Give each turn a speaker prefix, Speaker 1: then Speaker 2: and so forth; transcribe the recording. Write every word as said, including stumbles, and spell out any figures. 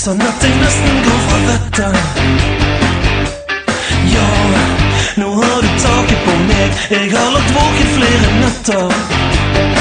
Speaker 1: sånn at jeg nesten går fra vettet. Ja, nå har du taket på meg. Jeg har lagt våken flere netter.